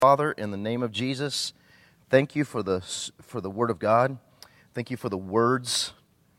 Father, in the name of Jesus, thank you for the Word of God. Thank you for the words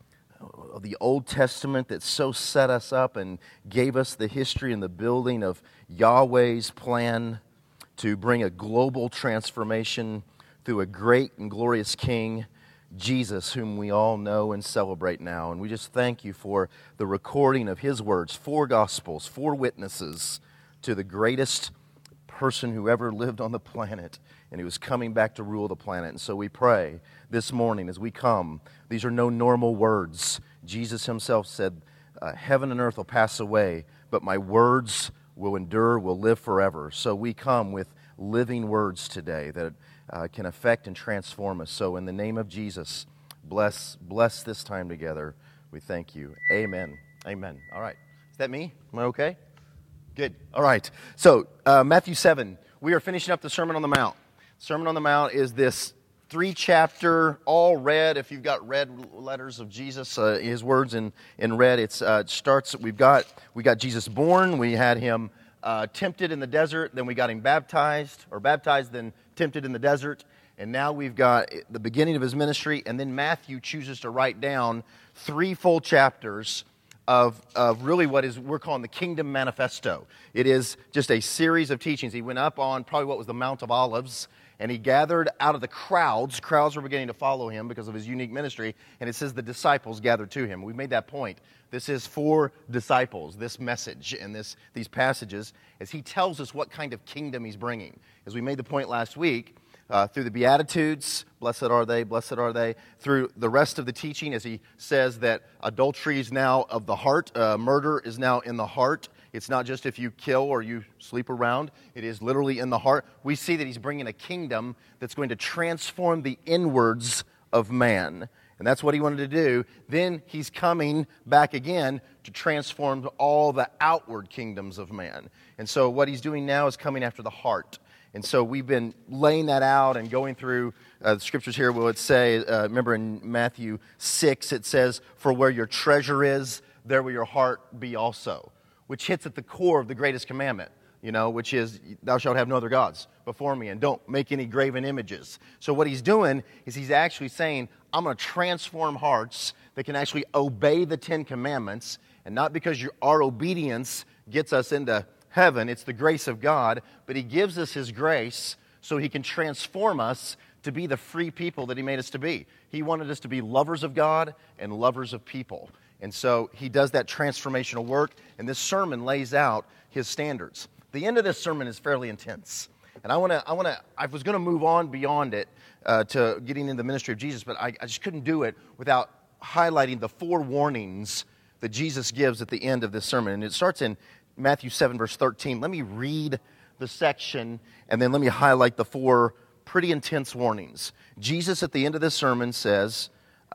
of the Old Testament that so set us up and gave us the history and the building of Yahweh's plan to bring a global transformation through a great and glorious King, Jesus, whom we all know and celebrate now. And we just thank you for the recording of His words, 4 Gospels, 4 witnesses to the greatest person who ever lived on the planet, and He was coming back to rule the planet. And so we pray this morning as we come, these are no normal words. Jesus Himself said, heaven and earth will pass away, but my words will endure, will live forever. So we come with living words today that can affect and transform us. So in the name of Jesus, bless this time together. We thank you. Amen. Amen. All right. Is that me? Am I okay? Good. All right. So, Matthew 7, we are finishing up the Sermon on the Mount. Sermon on the Mount is this 3-chapter, all red. If you've got red letters of Jesus, His words in red, it starts, we got Jesus born, we had Him tempted in the desert, then we got Him baptized, then tempted in the desert, and now we've got the beginning of His ministry, and then Matthew chooses to write down 3 full chapters of really what we're calling the Kingdom Manifesto. It is just a series of teachings. He went up on probably what was the Mount of Olives, and He gathered out of the crowds. Crowds were beginning to follow Him because of His unique ministry, and it says the disciples gathered to Him. We made that point. This is for disciples, this message and these passages, as He tells us what kind of kingdom He's bringing. As we made the point last week, through the Beatitudes, blessed are they, through the rest of the teaching, as He says that adultery is now of the heart, murder is now in the heart. It's not just if you kill or you sleep around, it is literally in the heart. We see that He's bringing a kingdom that's going to transform the inwards of man. And that's what He wanted to do. Then He's coming back again to transform all the outward kingdoms of man. And so what He's doing now is coming after the heart. And so we've been laying that out and going through the scriptures here. Will it say, remember in Matthew 6, it says, for where your treasure is, there will your heart be also. Which hits at the core of the greatest commandment, which is, thou shalt have no other gods before me, and don't make any graven images. So what He's doing is He's actually saying, I'm going to transform hearts that can actually obey the 10 commandments, and not because our obedience gets us into heaven, it's the grace of God, but He gives us His grace so He can transform us to be the free people that He made us to be. He wanted us to be lovers of God and lovers of people. And so He does that transformational work, and this sermon lays out His standards. The end of this sermon is fairly intense. And I was going to move on beyond it to getting into the ministry of Jesus, but I just couldn't do it without highlighting the 4 warnings that Jesus gives at the end of this sermon. And it starts in Matthew 7, verse 13. Let me read the section, and then let me highlight the 4 pretty intense warnings. Jesus, at the end of this sermon, says,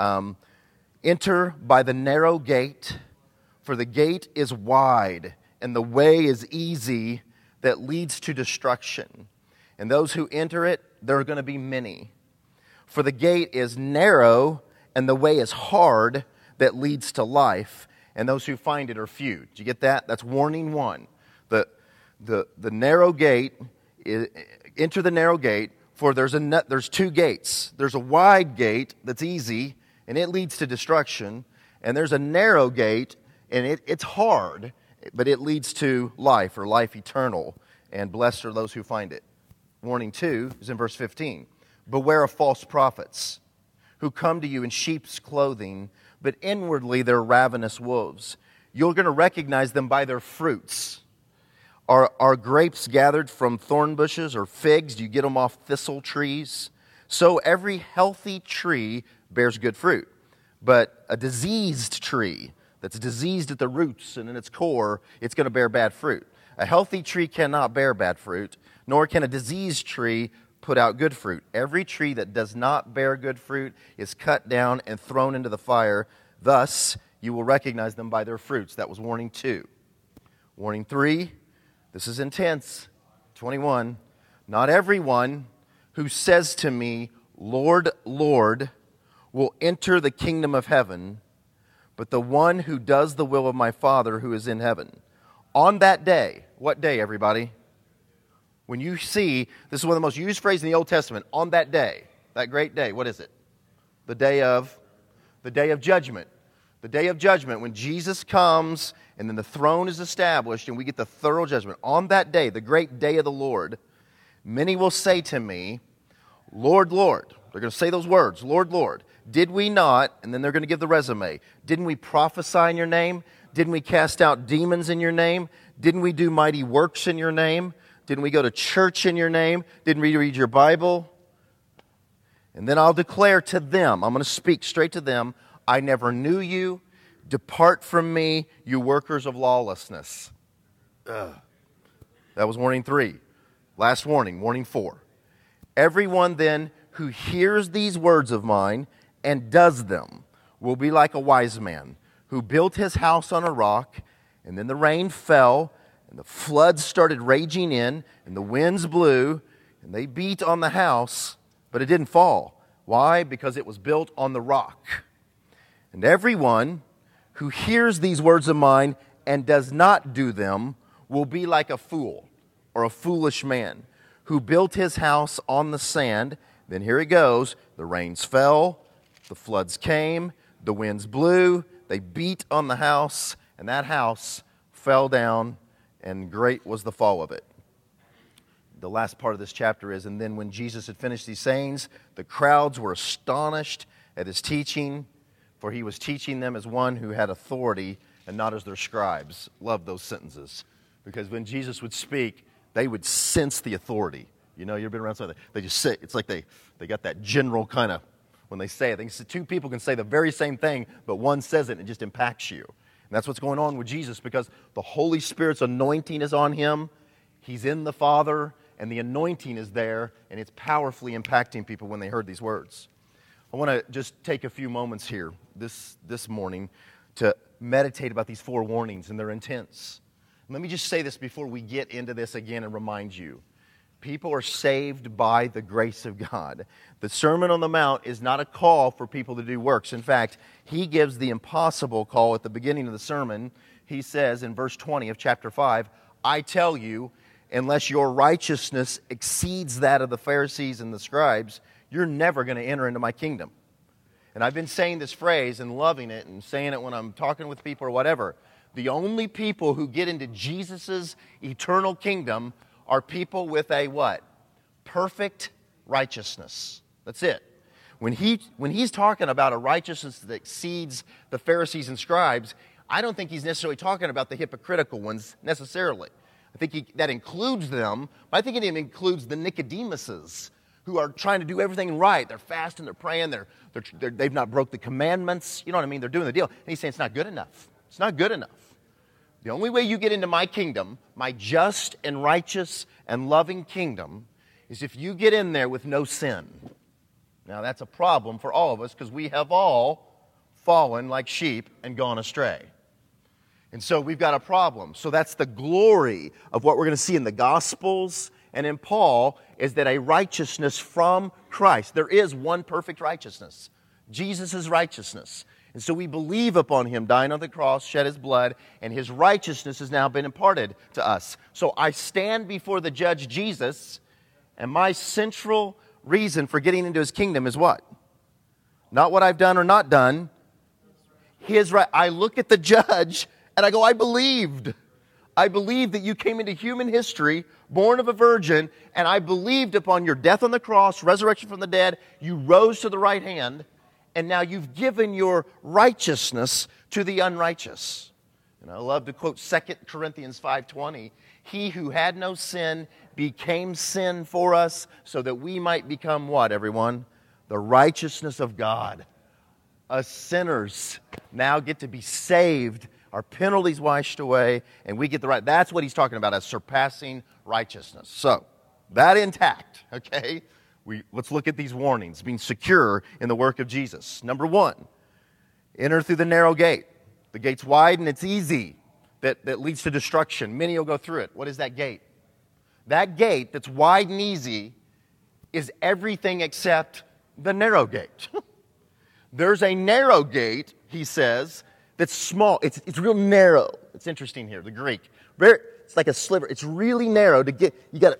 enter by the narrow gate, for the gate is wide, and the way is easy that leads to destruction. And those who enter it, there are going to be many. For the gate is narrow, and the way is hard that leads to life, and those who find it are few. Did you get that? That's warning 1. The narrow gate, enter the narrow gate, for there's 2 gates. There's a wide gate that's easy, and it leads to destruction. And there's a narrow gate, and it's hard, but it leads to life, or life eternal. And blessed are those who find it. Warning 2 is in verse 15. Beware of false prophets, who come to you in sheep's clothing, but inwardly they're ravenous wolves. You're going to recognize them by their fruits. Are grapes gathered from thorn bushes, or figs? Do you get them off thistle trees? So every healthy tree bears good fruit. But a diseased tree that's diseased at the roots and in its core, it's going to bear bad fruit. A healthy tree cannot bear bad fruit, nor can a diseased tree put out good fruit. Every tree that does not bear good fruit is cut down and thrown into the fire. Thus, you will recognize them by their fruits. That was warning 2. Warning 3, this is intense. 21, not everyone who says to me, Lord, Lord, will enter the kingdom of heaven, but the one who does the will of my Father who is in heaven. On that day, what day, everybody? When you see, this is one of the most used phrases in the Old Testament, on that day, that great day, what is it? The day of judgment. The day of judgment, when Jesus comes and then the throne is established and we get the thorough judgment. On that day, the great day of the Lord, many will say to me, Lord, Lord. They're going to say those words, Lord, Lord. Did we not, and then they're going to give the resume, didn't we prophesy in your name? Didn't we cast out demons in your name? Didn't we do mighty works in your name? Didn't we go to church in your name? Didn't we read your Bible? And then I'll declare to them, I'm going to speak straight to them, I never knew you. Depart from me, you workers of lawlessness. That was warning 3. Last warning, warning 4. Everyone then who hears these words of mine and does them will be like a wise man who built his house on a rock, and then the rain fell, and the floods started raging in, and the winds blew, and they beat on the house, but it didn't fall. Why? Because it was built on the rock. And everyone who hears these words of mine and does not do them will be like a fool or a foolish man who built his house on the sand. Then here it goes. The rains fell, the floods came, the winds blew, they beat on the house, and that house fell down, and great was the fall of it. The last part of this chapter is, and then when Jesus had finished these sayings, the crowds were astonished at his teaching, for he was teaching them as one who had authority and not as their scribes. Love those sentences. Because when Jesus would speak, they would sense the authority. You know, you've been around something. They just say, it's like they got that general kind of, when they say it. They, two people can say the very same thing, but one says it and it just impacts you. And that's what's going on with Jesus, because the Holy Spirit's anointing is on him. He's in the Father, and the anointing is there, and it's powerfully impacting people when they heard these words. I want to just take a few moments here this morning to meditate about these 4 warnings, and they're intense. Let me just say this before we get into this again and remind you. People are saved by the grace of God. The Sermon on the Mount is not a call for people to do works. In fact, he gives the impossible call at the beginning of the sermon. He says in verse 20 of chapter 5, I tell you, unless your righteousness exceeds that of the Pharisees and the scribes, you're never going to enter into my kingdom. And I've been saying this phrase and loving it and saying it when I'm talking with people or whatever. The only people who get into Jesus' eternal kingdom are people with a what? Perfect righteousness. That's it. When he's talking about a righteousness that exceeds the Pharisees and scribes, I don't think he's necessarily talking about the hypocritical ones necessarily. I think that includes them, but I think it even includes the Nicodemuses who are trying to do everything right. They're fasting, they're praying, they've not broke the commandments. You know what I mean? They're doing the deal. And he's saying it's not good enough. It's not good enough. The only way you get into my kingdom, my just and righteous and loving kingdom, is if you get in there with no sin. Now, that's a problem for all of us because we have all fallen like sheep and gone astray. And so we've got a problem. So that's the glory of what we're going to see in the Gospels and in Paul, is that a righteousness from Christ. There is one perfect righteousness, Jesus' righteousness. And so we believe upon him, dying on the cross, shed his blood, and his righteousness has now been imparted to us. So I stand before the judge Jesus, and my central reason for getting into his kingdom is what? Not what I've done or not done. His right. I look at the judge and I go, I believed. I believed that you came into human history, born of a virgin, and I believed upon your death on the cross, resurrection from the dead, you rose to the right hand, and now you've given your righteousness to the unrighteous. And I love to quote 2 Corinthians 5:20. He who had no sin became sin for us so that we might become what, everyone? The righteousness of God. Us sinners now get to be saved, our penalties washed away, and we get the right. That's what he's talking about as surpassing righteousness. So, that intact, okay? Let's look at these warnings, being secure in the work of Jesus. Number 1, enter through the narrow gate. The gate's wide and it's easy. That leads to destruction. Many will go through it. What is that gate? That gate that's wide and easy is everything except the narrow gate. There's a narrow gate, he says, that's small. It's real narrow. It's interesting here, the Greek. It's like a sliver. It's really narrow to get. You got to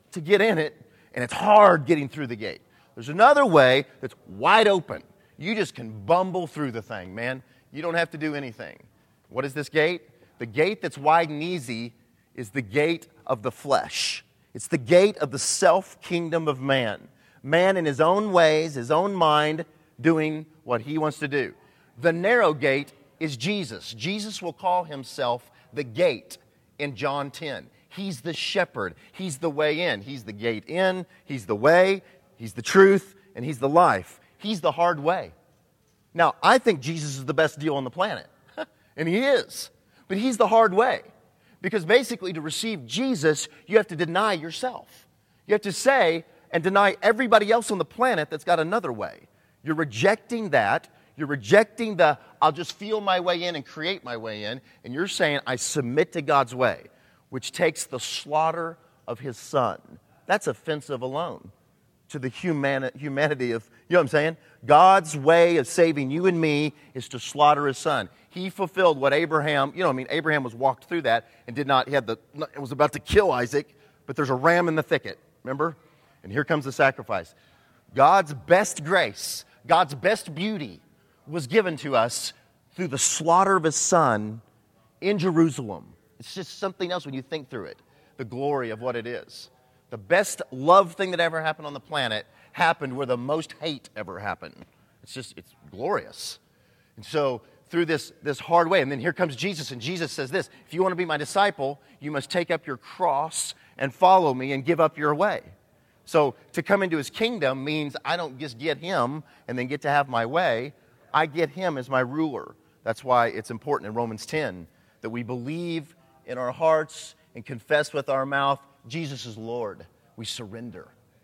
to get in it, and it's hard getting through the gate. There's another way that's wide open. You just can bumble through the thing, man. You don't have to do anything. What is this gate? The gate that's wide and easy is the gate of the flesh. It's the gate of the self-kingdom of man. Man in his own ways, his own mind, doing what he wants to do. The narrow gate is Jesus. Jesus will call himself the gate in John 10. He's the shepherd. He's the way in. He's the gate in. He's the way. He's the truth. And he's the life. He's the hard way. Now, I think Jesus is the best deal on the planet. And he is. But he's the hard way. Because basically, to receive Jesus, you have to deny yourself. You have to say and deny everybody else on the planet that's got another way. You're rejecting that. You're rejecting the, I'll just feel my way in and create my way in. And you're saying, I submit to God's way, which takes the slaughter of his son. That's offensive alone to the humanity of, you know what I'm saying? God's way of saving you and me is to slaughter his son. He fulfilled what Abraham, Abraham was walked through that and was about to kill Isaac, but there's a ram in the thicket, remember? And here comes the sacrifice. God's best grace, God's best beauty was given to us through the slaughter of his son in Jerusalem. It's just something else when you think through it, the glory of what it is. The best love thing that ever happened on the planet happened where the most hate ever happened. It's glorious. And so through this hard way, and then here comes Jesus, and Jesus says this, if you want to be my disciple, you must take up your cross and follow me and give up your way. So to come into his kingdom means I don't just get him and then get to have my way. I get him as my ruler. That's why it's important in Romans 10 that we believe in our hearts and confess with our mouth Jesus is Lord. We surrender.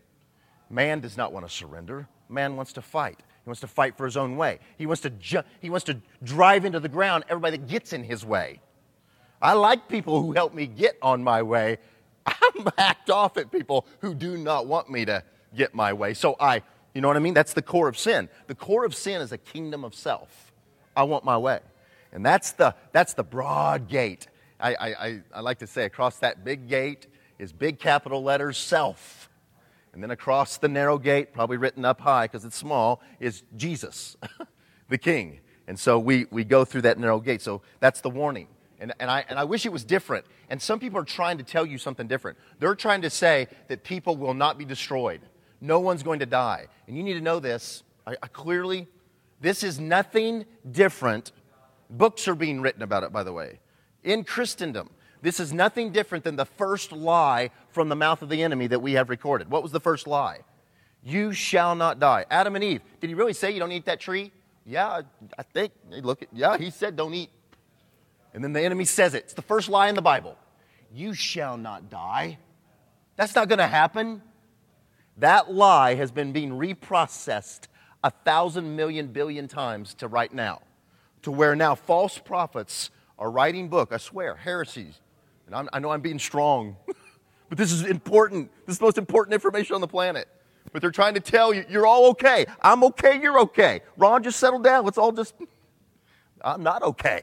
Man does not want to surrender. Man wants to fight. He wants to fight for his own way. He wants to drive into the ground everybody that gets in his way. I like people who help me get on my way. I'm hacked off at people who do not want me to get my way. So you know what I mean? That's the core of sin. The core of sin is a kingdom of self. I want my way. And that's the broad gate. I like to say across that big gate is big capital letters, self. And then across the narrow gate, probably written up high because it's small, is Jesus, the King. And so we go through that narrow gate. So that's the warning. And I wish it was different. And some people are trying to tell you something different. They're trying to say that people will not be destroyed. No one's going to die. And you need to know this. Clearly, this is nothing different. Books are being written about it, by the way. In Christendom, this is nothing different than the first lie from the mouth of the enemy that we have recorded. What was the first lie? You shall not die. Adam and Eve, did he really say you don't eat that tree? Yeah, I think. He said don't eat. And then the enemy says it. It's the first lie in the Bible. You shall not die. That's not going to happen. That lie has been being reprocessed 1,000 million billion times to right now. To where now false prophets are writing books, I swear, heresies. And I know I'm being strong, but this is important. This is the most important information on the planet. But they're trying to tell you, you're all okay. I'm okay, you're okay. Ron, just settle down. Let's all just, I'm not okay.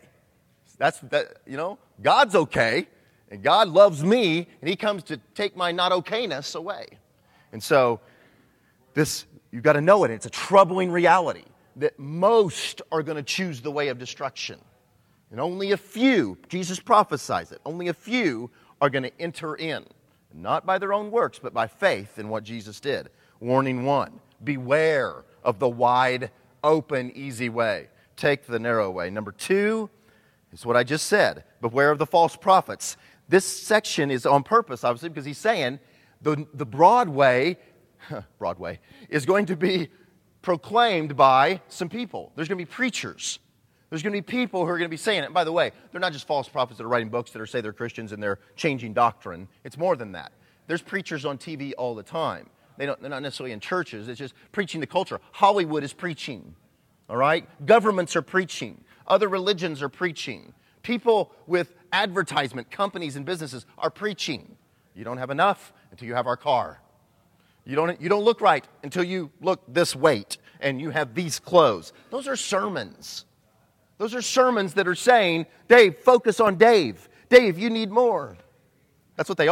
God's okay, and God loves me, and he comes to take my not okayness away. And so, you've got to know it. It's a troubling reality that most are going to choose the way of destruction. And only a few, Jesus prophesies it, only a few are going to enter in. Not by their own works, but by faith in what Jesus did. Warning 1, beware of the wide, open, easy way. Take the narrow way. Number 2 is what I just said. Beware of the false prophets. This section is on purpose, obviously, because he's saying the broad way is going to be proclaimed by some people. There's going to be preachers. There's going to be people who are going to be saying it. And by the way, they're not just false prophets that are writing books that are say they're Christians and they're changing doctrine. It's more than that. There's preachers on TV all the time. They're not necessarily in churches. It's just preaching the culture. Hollywood is preaching. All right? Governments are preaching. Other religions are preaching. People with advertisement, companies and businesses are preaching. You don't have enough until you have our car. You don't look right until you look this weight and you have these clothes. Those are sermons. Those are sermons that are saying, Dave, focus on Dave. Dave, you need more. That's what they are.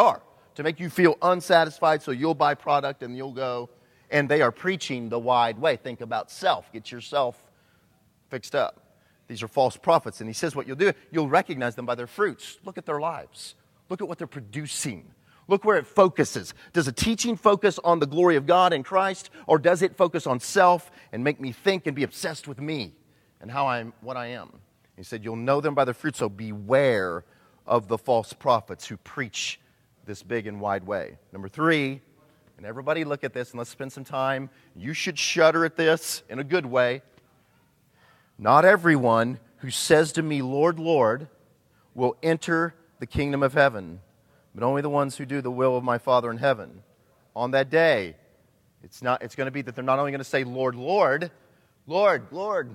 to make you feel unsatisfied so you'll buy product and you'll go. And they are preaching the wide way. Think about self. Get yourself fixed up. These are false prophets. And he says what you'll do, you'll recognize them by their fruits. Look at their lives. Look at what they're producing. Look where it focuses. Does a teaching focus on the glory of God and Christ, or does it focus on self and make me think and be obsessed with me and what I am? He said, you'll know them by their fruits, so beware of the false prophets who preach this big and wide way. Number 3, and everybody look at this and let's spend some time. You should shudder at this in a good way. Not everyone who says to me, Lord, Lord, will enter the kingdom of heaven, but only the ones who do the will of my Father in heaven. On that day, it's going to be that they're not only going to say, Lord, Lord, Lord, Lord,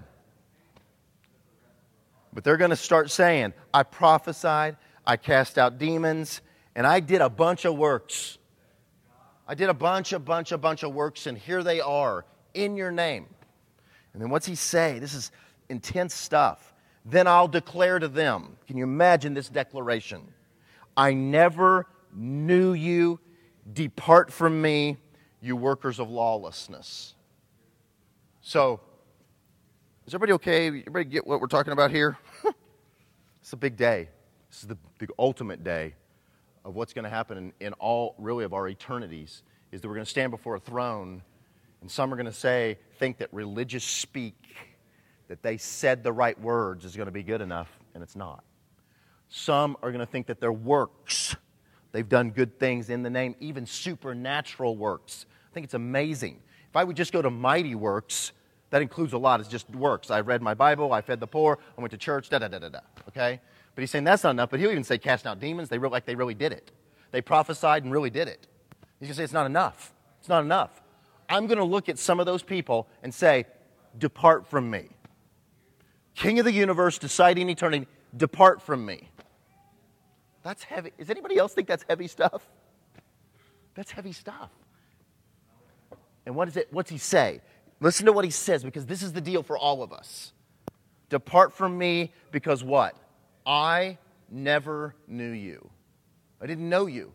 but they're going to start saying, I prophesied, I cast out demons, and I did a bunch of works. I did a bunch of works, and here they are in your name. And then what's he say? This is intense stuff. Then I'll declare to them. Can you imagine this declaration? I never knew you. Depart from me, you workers of lawlessness. So, is everybody okay? Everybody get what we're talking about here? It's a big day. This is the ultimate day of what's going to happen in all, really, of our eternities, is that we're going to stand before a throne, and some are going to think that religious speak, that they said the right words is going to be good enough, and it's not. Some are going to think that their works, they've done good things in the name, even supernatural works. I think it's amazing. If I would just go to mighty works, that includes a lot. It's just works. I read my Bible, I fed the poor, I went to church, okay? But he's saying that's not enough, but he'll even say casting out demons, they really did it. They prophesied and really did it. He's going to say it's not enough. It's not enough. I'm going to look at some of those people and say, depart from me. King of the universe, deciding eternity, depart from me. That's heavy. Does anybody else think that's heavy stuff? That's heavy stuff. And what's he say? Listen to what he says, because this is the deal for all of us. Depart from me, because what? I never knew you. I didn't know you.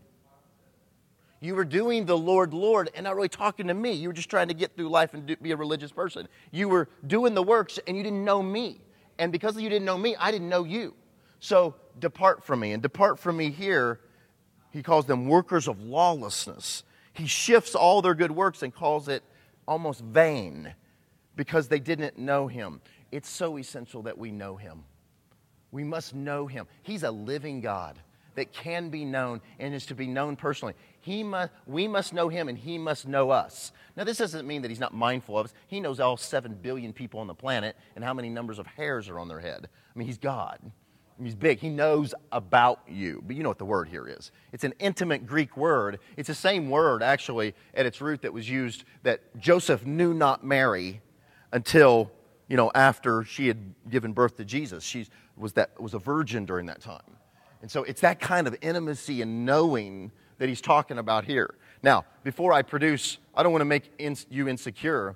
You were doing the Lord, Lord, and not really talking to me. You were just trying to get through life and be a religious person. You were doing the works, and you didn't know me. And because you didn't know me, I didn't know you. So depart from me. And depart from me here, he calls them workers of lawlessness. He shifts all their good works and calls it almost vain because they didn't know him. It's so essential that we know him. We must know him. He's a living God that can be known and is to be known personally. We must know him, and he must know us. Now, this doesn't mean that he's not mindful of us. He knows all 7 billion people on the planet and how many numbers of hairs are on their head. I mean, he's God. He's big. He knows about you. But you know what the word here is. It's an intimate Greek word. It's the same word, actually, at its root that was used, that Joseph knew not Mary until, after she had given birth to Jesus. She was a virgin during that time. And so it's that kind of intimacy and knowing that he's talking about here. Now, before I don't want to make you insecure,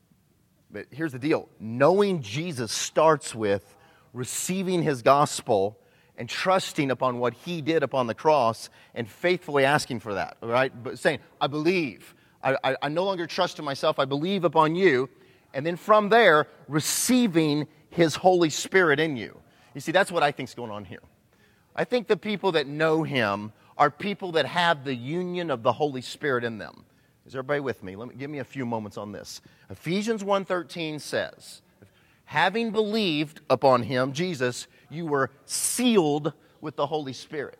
but here's the deal. Knowing Jesus starts with receiving his gospel and trusting upon what he did upon the cross and faithfully asking for that, all right? But saying, I believe. I no longer trust in myself. I believe upon you. And then from there, receiving his Holy Spirit in you. You see, that's what I think is going on here. I think the people that know him are people that have the union of the Holy Spirit in them. Is everybody with me? Give me a few moments on this. Ephesians 1:13 says, having believed upon him, Jesus, you were sealed with the Holy Spirit.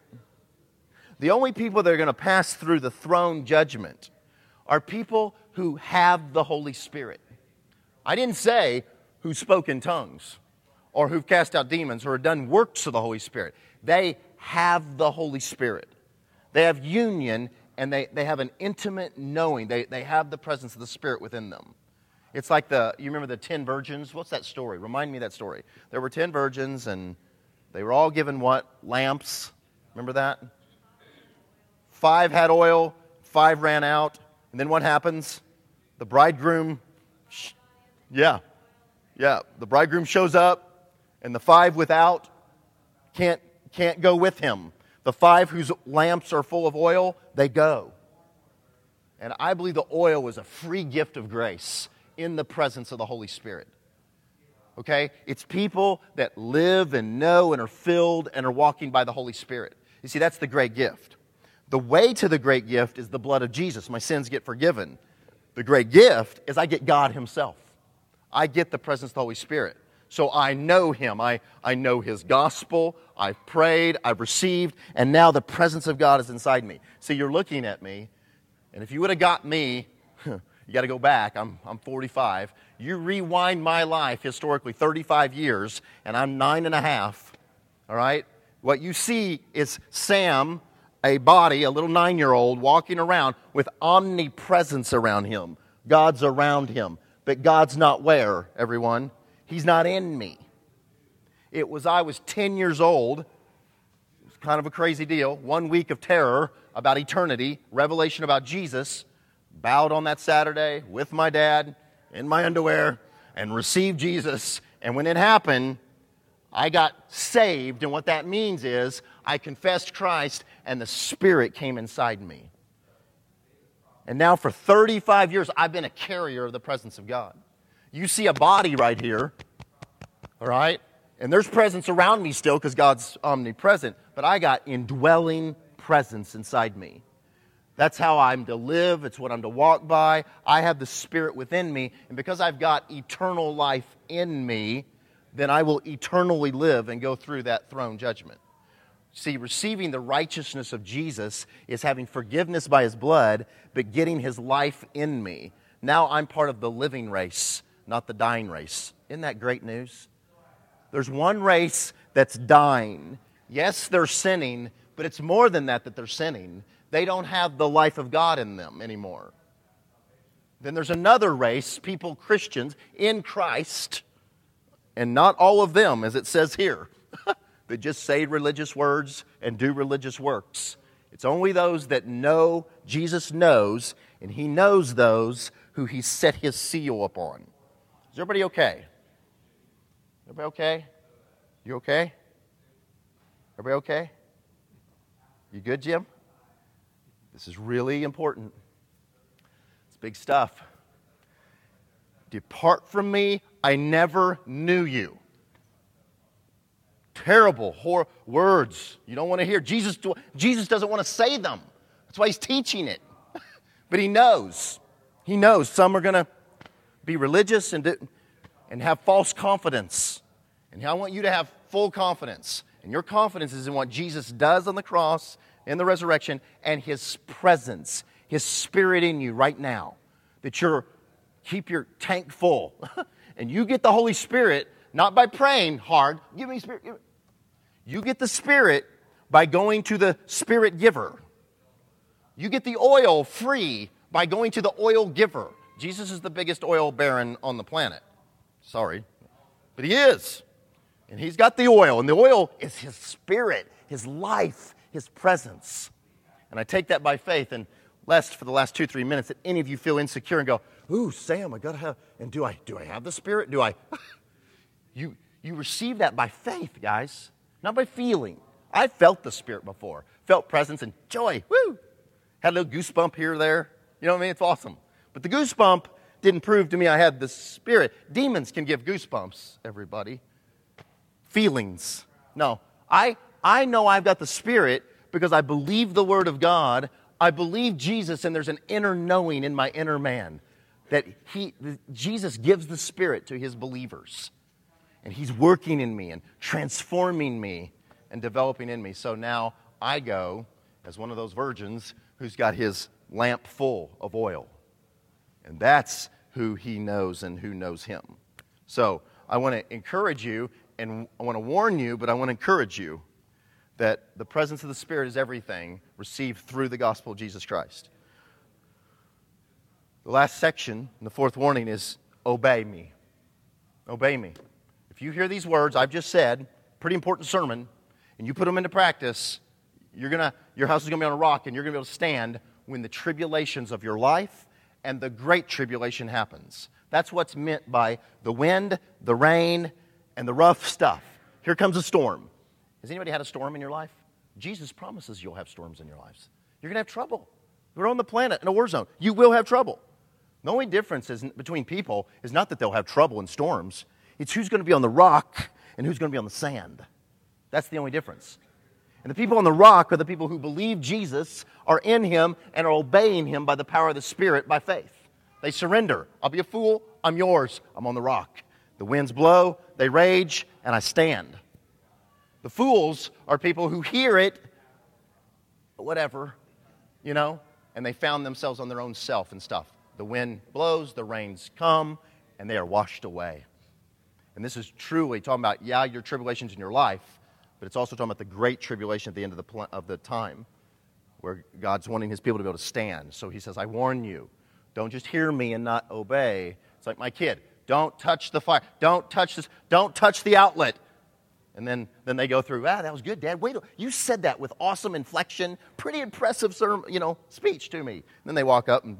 The only people that are going to pass through the throne judgment are people who have the Holy Spirit. I didn't say who spoke in tongues or who've cast out demons or have done works of the Holy Spirit. They have the Holy Spirit. They have union, and they have an intimate knowing. They have the presence of the Spirit within them. It's like you remember the 10 virgins? What's that story? Remind me of that story. There were 10 virgins, and they were all given what? Lamps. Remember that? 5 had oil, 5 ran out. And then what happens? The bridegroom, the bridegroom shows up, and the 5 without can't go with him. The 5 whose lamps are full of oil, they go. And I believe the oil is a free gift of grace in the presence of the Holy Spirit. Okay? It's people that live and know and are filled and are walking by the Holy Spirit. You see, that's the great gift. The way to the great gift is the blood of Jesus. My sins get forgiven. The great gift is I get God Himself. I get the presence of the Holy Spirit. So I know Him. I know His gospel. I've prayed. I've received. And now the presence of God is inside me. See, you're looking at me. And if you would have got me, you got to go back. I'm 45. You rewind my life historically 35 years, and I'm 9.5. All right? What you see is Sam, a body, a little 9-year-old, walking around with omnipresence around him. God's around him. But God's not where, everyone? He's not in me. I was 10 years old. It was kind of a crazy deal. 1 week of terror about eternity, revelation about Jesus. Bowed on that Saturday with my dad in my underwear and received Jesus. And when it happened, I got saved, and what that means is I confessed Christ, and the Spirit came inside me. And now for 35 years, I've been a carrier of the presence of God. You see a body right here, all right? And there's presence around me still because God's omnipresent, but I got indwelling presence inside me. That's how I'm to live. It's what I'm to walk by. I have the Spirit within me, and because I've got eternal life in me, then I will eternally live and go through that throne judgment. See, receiving the righteousness of Jesus is having forgiveness by His blood, but getting His life in me. Now I'm part of the living race, not the dying race. Isn't that great news? There's one race that's dying. Yes, they're sinning, but it's more than that they're sinning. They don't have the life of God in them anymore. Then there's another race, people, Christians, in Christ, and not all of them, as it says here, that just say religious words and do religious works. It's only those that know Jesus knows, and He knows those who He set His seal upon. Is everybody okay? Everybody okay? You okay? Everybody okay? You good, Jim? This is really important. It's big stuff. Depart from me, I never knew you. Terrible words you don't want to hear. Jesus doesn't want to say them. That's why He's teaching it. But He knows. He knows some are going to be religious and have false confidence. And I want you to have full confidence. And your confidence is in what Jesus does on the cross, in the resurrection, and His presence, His Spirit in you right now. That keep your tank full. And you get the Holy Spirit, not by praying hard. Give me Spirit. Give me. You get the Spirit by going to the Spirit giver. You get the oil free by going to the oil giver. Jesus is the biggest oil baron on the planet. Sorry. But He is. And He's got the oil. And the oil is His Spirit, His life, His presence. And I take that by faith. And lest for the last 2-3 minutes that any of you feel insecure and go, ooh, Sam, I got to have, and do I have the Spirit? Do I? You receive that by faith, guys, not by feeling. I felt the Spirit before. Felt presence and joy. Woo! Had a little goosebump here or there. You know what I mean? It's awesome. But the goosebump didn't prove to me I had the Spirit. Demons can give goosebumps, everybody. Feelings. No. I know I've got the Spirit because I believe the Word of God. I believe Jesus, and there's an inner knowing in my inner man that Jesus gives the Spirit to His believers. And He's working in me and transforming me and developing in me. So now I go as one of those virgins who's got his lamp full of oil. And that's who He knows and who knows Him. So I want to encourage you, and I want to warn you, but I want to encourage you that the presence of the Spirit is everything received through the gospel of Jesus Christ. The last section, the fourth warning, is obey me. Obey me. If you hear these words I've just said, pretty important sermon, and you put them into practice, your house is going to be on a rock, and you're going to be able to stand when the tribulations of your life and the great tribulation happens. That's what's meant by the wind, the rain, and the rough stuff. Here comes a storm. Has anybody had a storm in your life? Jesus promises you'll have storms in your lives. You're going to have trouble. We're on the planet in a war zone. You will have trouble. The only difference between people is not that they'll have trouble in storms. It's who's going to be on the rock and who's going to be on the sand. That's the only difference. And the people on the rock are the people who believe Jesus, are in him, and are obeying him by the power of the Spirit by faith. They surrender. I'll be a fool. I'm yours. I'm on the rock. The winds blow. They rage. And I stand. The fools are people who hear it, whatever, and they found themselves on their own self and stuff. The wind blows, the rains come, and they are washed away. And this is truly talking about, your tribulations in your life, but it's also talking about the great tribulation at the end of the time, where God's wanting his people to be able to stand. So he says, I warn you, don't just hear me and not obey. It's like my kid, don't touch the fire, don't touch this, don't touch the outlet. And then they go through, that was good, Dad. Wait, you said that with awesome inflection, pretty impressive speech to me. And then they walk up and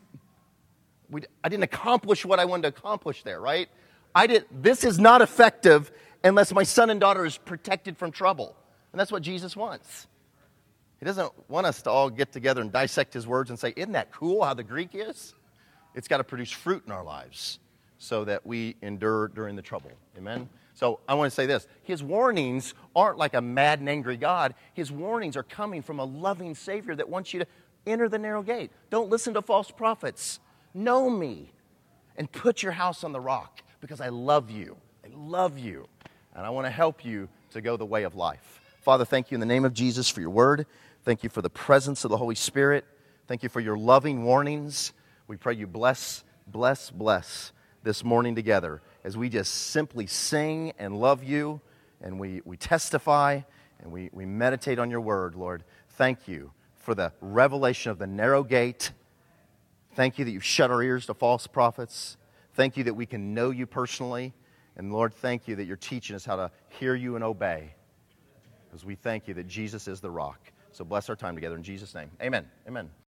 I didn't accomplish what I wanted to accomplish there, right? This is not effective unless my son and daughter is protected from trouble. And that's what Jesus wants. He doesn't want us to all get together and dissect his words and say, isn't that cool how the Greek is? It's got to produce fruit in our lives so that we endure during the trouble. Amen? So I want to say this. His warnings aren't like a mad and angry God. His warnings are coming from a loving Savior that wants you to enter the narrow gate. Don't listen to false prophets. Know me and put your house on the rock because I love you. I love you. And I want to help you to go the way of life. Father, thank you in the name of Jesus for your word. Thank you for the presence of the Holy Spirit. Thank you for your loving warnings. We pray you bless this morning together as we just simply sing and love you and we testify and we meditate on your word, Lord. Thank you for the revelation of the narrow gate. Thank you that you've shut our ears to false prophets. Thank you that we can know you personally. And Lord, thank you that you're teaching us how to hear you and obey. Because we thank you that Jesus is the rock. So bless our time together in Jesus' name. Amen. Amen.